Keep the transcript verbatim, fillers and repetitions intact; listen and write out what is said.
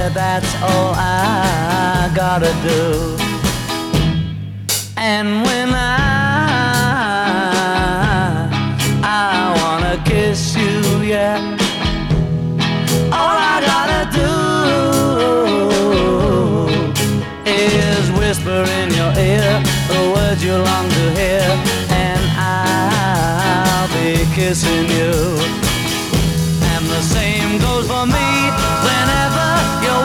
That's all I gotta do. And when I I wanna kiss you, yeah, all I gotta do is whisper in your ear the words you long to hear, and I'll be kissing you.